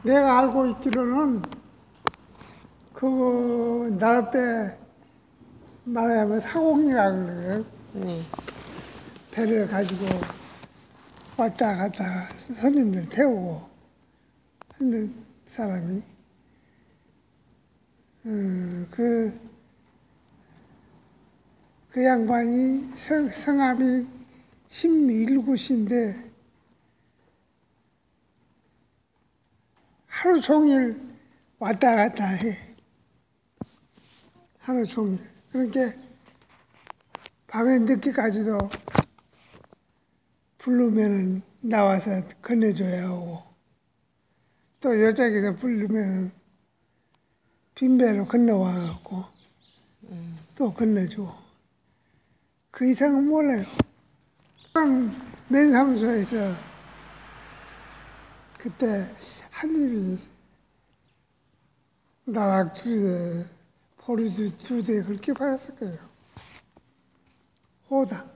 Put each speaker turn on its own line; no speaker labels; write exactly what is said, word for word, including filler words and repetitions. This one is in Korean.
내가 알고 있기로는 그 나룻배 말하자면 사공이라 그래요.
네.
배를 가지고 왔다 갔다 손님들 태우고 하는 사람이 음, 그, 그 양반이 성, 성함이 심일굿인데 하루 종일 왔다 갔다 해. 하루 종일. 그러니까 밤에 늦게까지도 부르면은 나와서 건네줘야 하고 또 여자기서 부르면은 빈배로 건너와갖고 또 건네주고 그 이상은 몰라요. 맨사무소에서 그때 한 입이 나락 두 대, 보리 두 대 그렇게 받았을 거예요. 호당.